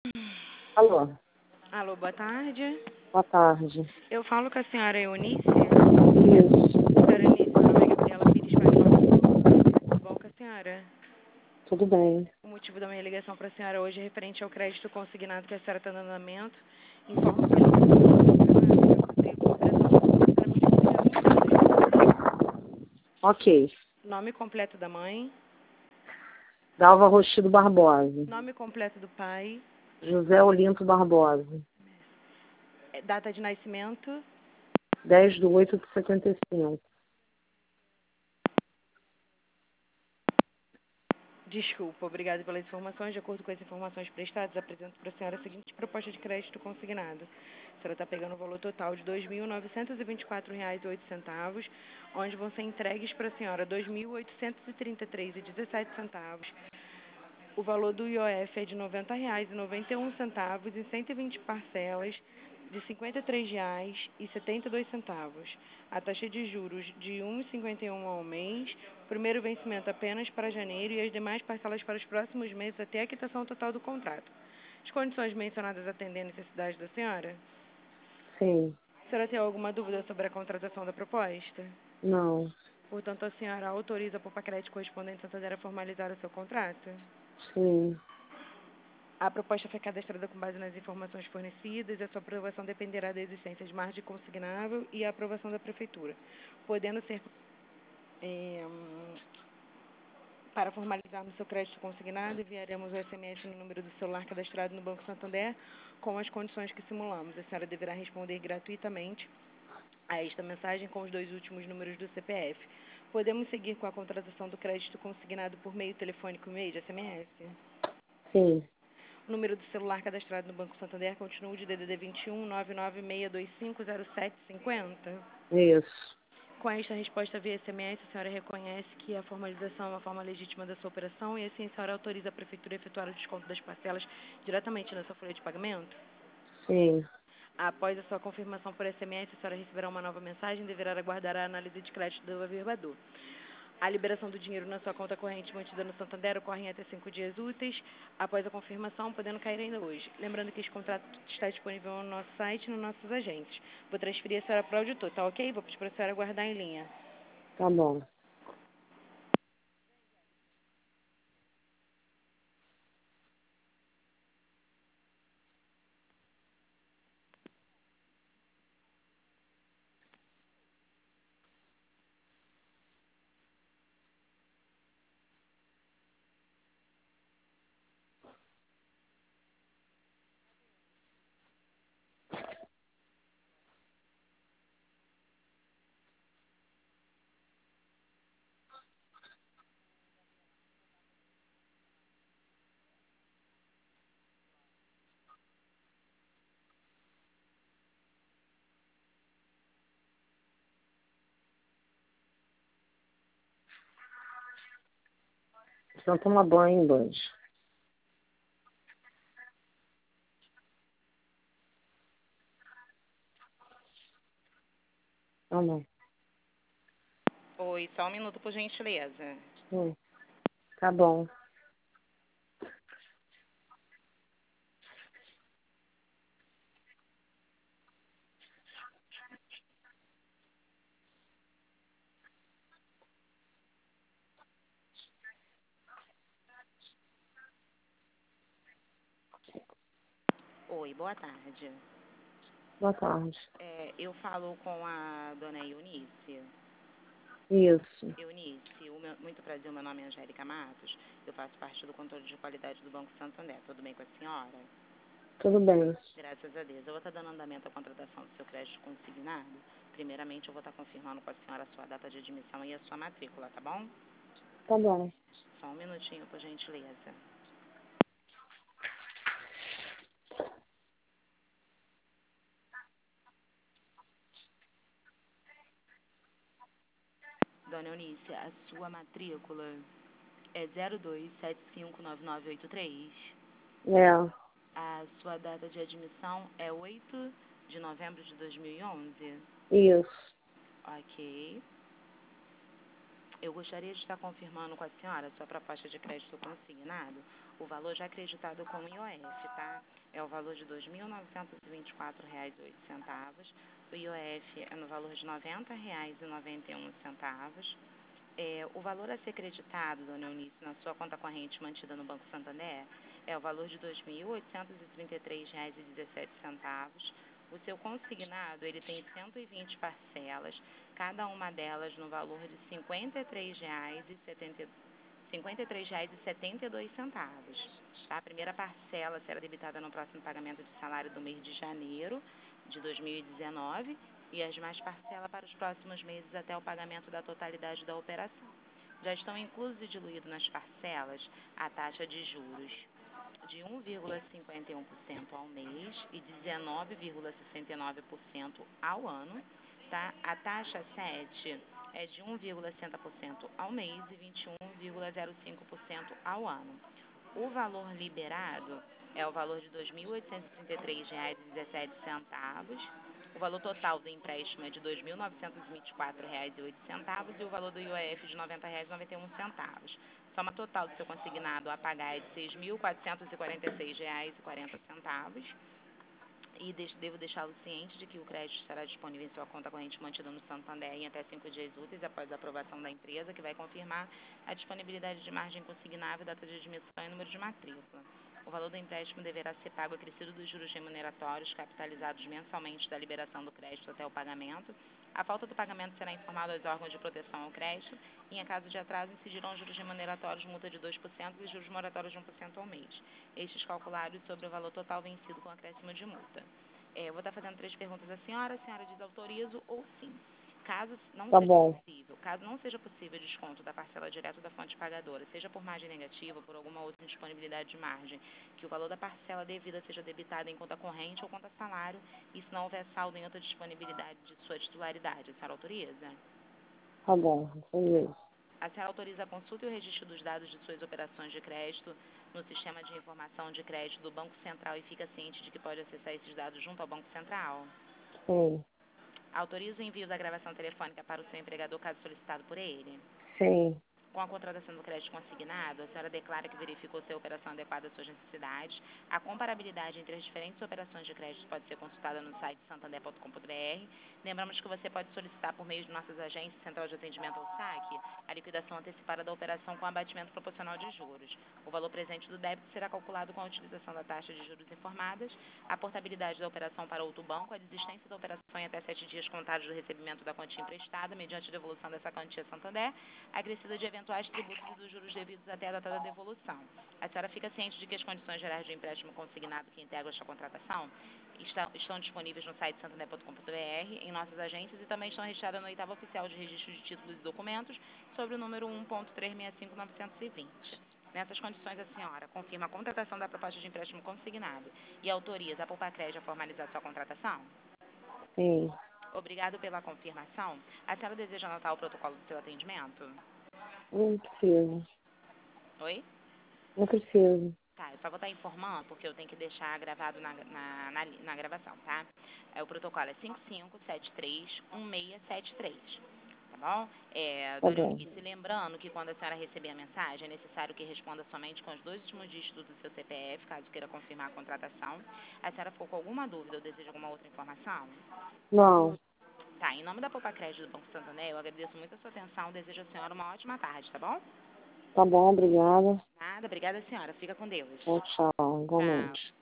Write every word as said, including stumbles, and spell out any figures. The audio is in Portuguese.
Alô, Alô, boa tarde. boa tarde. Eu falo com a senhora Eunice. Isso, Senhora Eunice, meu nome é Gabriela Pires, faz parte. Tudo bom com a senhora? tudo bem. O motivo da minha ligação para a senhora hoje é referente ao crédito consignado que a senhora está dando andamento. Informo que não Ok. nome completo da mãe, Dalva Rochido Barbosa. nome completo do pai, José Olinto Barbosa. eh, data de nascimento, dez de oito de setenta e cinco. desculpa, obrigada pelas informações. De acordo com as informações prestadas, apresento para a senhora a seguinte proposta de crédito consignado. A senhora está pegando o valor total de dois mil novecentos e vinte e quatro reais e oito centavos, onde vão ser entregues para a senhora dois mil oitocentos e trinta e três reais e dezessete centavos. O valor do I O F é de noventa reais e noventa e um centavos em cento e vinte parcelas de cinquenta e três reais e setenta e dois centavos. A taxa de juros de um vírgula cinquenta e um ao mês, primeiro vencimento apenas para janeiro e as demais parcelas para os próximos meses até a quitação total do contrato. As condições mencionadas atendem a necessidade da senhora? Sim. A senhora tem alguma dúvida sobre a contratação da proposta? Não. Portanto, a senhora autoriza a Popacred correspondente Santander a formalizar o seu contrato? Sim. A proposta foi cadastrada com base nas informações fornecidas e a sua aprovação dependerá da existência de margem consignável e a aprovação da Prefeitura, podendo ser, é, para formalizar no seu crédito consignado, enviaremos o S M S no número do celular cadastrado no Banco Santander com as condições que simulamos. A senhora deverá responder gratuitamente a esta mensagem com os dois últimos números do C P F. Podemos seguir com a contratação do crédito consignado por meio telefônico e meio de S M S? Sim. O número do celular cadastrado no Banco Santander continua de D D D vinte e um, nove nove seis dois cinco, zero sete cinco zero. Isso. Com esta resposta via S M S, a senhora reconhece que a formalização é uma forma legítima da sua operação e assim a senhora autoriza a Prefeitura a efetuar o desconto das parcelas diretamente na sua folha de pagamento? Sim. Após a sua confirmação por S M S, a senhora receberá uma nova mensagem e deverá aguardar a análise de crédito do averbador. A liberação do dinheiro na sua conta corrente mantida no Santander ocorre em até cinco dias úteis após a confirmação, podendo cair ainda hoje. Lembrando que esse contrato está disponível no nosso site e nos nossos agentes. Vou transferir a senhora para o auditor, tá ok? Vou pedir para a senhora aguardar em linha. Tá bom. Então toma banho, Band. Tá bom. Oi, só um minuto, por gentileza. Hum. Tá bom. Oi, boa tarde. Boa tarde. É, eu falo com a dona Eunice. Isso. Eunice, o meu, muito prazer, meu nome é Angélica Matos. Eu faço parte do controle de qualidade do Banco Santander. Tudo bem com a senhora? Tudo bem. Graças a Deus. Eu vou estar dando andamento à contratação do seu crédito consignado. Primeiramente, eu vou estar confirmando com a senhora a sua data de admissão e a sua matrícula, tá bom? Tá bom. Só um minutinho, por gentileza. Dona Eunice, a sua matrícula é zero dois sete cinco nove nove oito três. É. A sua data de admissão é oito de novembro de dois mil e onze. Isso. Ok. Eu gostaria de estar confirmando com a senhora a sua proposta de crédito consignado, o valor já acreditado com o I O F, tá? é o valor de dois mil novecentos e vinte e quatro reais e oito centavos. O I O F é no valor de noventa reais e noventa e um centavos. É, o valor a ser creditado, dona Eunice, na sua conta corrente mantida no Banco Santander é o valor de dois mil oitocentos e trinta e três reais e dezessete centavos. O seu consignado, ele tem cento e vinte parcelas, cada uma delas no valor de cinquenta e três reais e setenta e dois centavos. Tá? A primeira parcela será debitada no próximo pagamento de salário do mês de janeiro de dois mil e dezenove e as demais parcelas para os próximos meses até o pagamento da totalidade da operação. Já estão inclusos e diluídos nas parcelas a taxa de juros de um vírgula cinquenta e um por cento ao mês e dezenove vírgula sessenta e nove por cento ao ano. Tá? A taxa sete é de um vírgula sessenta por cento ao mês e vinte e um vírgula zero cinco por cento ao ano. O valor liberado é o valor de dois mil oitocentos e trinta e três reais e dezessete centavos. O valor total do empréstimo é de dois mil novecentos e vinte e quatro reais e oito centavos e o valor do I O F de noventa reais e noventa e um centavos. Soma total do seu consignado a pagar é de seis mil quatrocentos e quarenta e seis reais e quarenta centavos. E devo deixá-lo ciente de que o crédito estará disponível em sua conta corrente mantida no Santander em até cinco dias úteis após a aprovação da empresa, que vai confirmar a disponibilidade de margem consignável, data de admissão e número de matrícula. O valor do empréstimo deverá ser pago acrescido dos juros remuneratórios capitalizados mensalmente da liberação do crédito até o pagamento. A falta do pagamento será informado aos órgãos de proteção ao crédito e, em caso de atraso, incidirão juros remuneratórios, multa de dois por cento e juros moratórios de um por cento ao mês. Estes calculados sobre o valor total vencido com acréscimo de multa. É, eu vou estar fazendo três perguntas à senhora. A senhora diz autorizo ou sim. Caso não Tá seja bom. possível, caso não seja possível o desconto da parcela direta da fonte pagadora, seja por margem negativa ou por alguma outra indisponibilidade de margem, que o valor da parcela devida seja debitado em conta corrente ou conta salário, e se não houver saldo em outra disponibilidade de sua titularidade, a senhora autoriza? Tá bom. Beleza. A senhora autoriza a consulta e o registro dos dados de suas operações de crédito no sistema de informação de crédito do Banco Central e fica ciente de que pode acessar esses dados junto ao Banco Central? Sim. Autoriza o envio da gravação telefônica para o seu empregador caso solicitado por ele? Sim. Com a contratação do crédito consignado, a senhora declara que verificou se a operação adequada às suas necessidades. A comparabilidade entre as diferentes operações de crédito pode ser consultada no site santander ponto com ponto br. Lembramos que você pode solicitar por meio de nossas agências, Central de Atendimento ou saque, a liquidação antecipada da operação com abatimento proporcional de juros. O valor presente do débito será calculado com a utilização da taxa de juros informadas, a portabilidade da operação para outro banco, a desistência da operação em até sete dias contados do recebimento da quantia emprestada, mediante devolução dessa quantia a Santander, acrescida de eventuais tributos e dos juros devidos até a data da devolução. A senhora fica ciente de que as condições gerais de empréstimo consignado que integram esta contratação estão, estão disponíveis no site santander ponto com ponto br, em nossas agências, e também estão registradas no oitavo oficial de registro de títulos e documentos, sobre o número um ponto três seis cinco nove dois zero. Nessas condições, a senhora confirma a contratação da proposta de empréstimo consignado e autoriza a Poupa-Crédito a formalizar sua contratação? Sim. Obrigado pela confirmação. A senhora deseja anotar o protocolo do seu atendimento? Não preciso. Oi? Não preciso. Tá, eu só vou estar informando, porque eu tenho que deixar gravado na, na, na, na gravação, tá? É, o protocolo é cinco cinco sete três um seis sete três, tá bom? É, Tá dona bom. Eunice, lembrando que quando a senhora receber a mensagem, é necessário que responda somente com os dois últimos dígitos do seu C P F, caso queira confirmar a contratação. A senhora ficou com alguma dúvida ou deseja alguma outra informação? Não. Tá, em nome da Poupa Crédito do Banco Santander, eu agradeço muito a sua atenção, desejo à senhora uma ótima tarde, tá bom? Tá bom, obrigada. Nada, obrigada, senhora. Fica com Deus. Tchau, tchau. Igualmente. Tchau.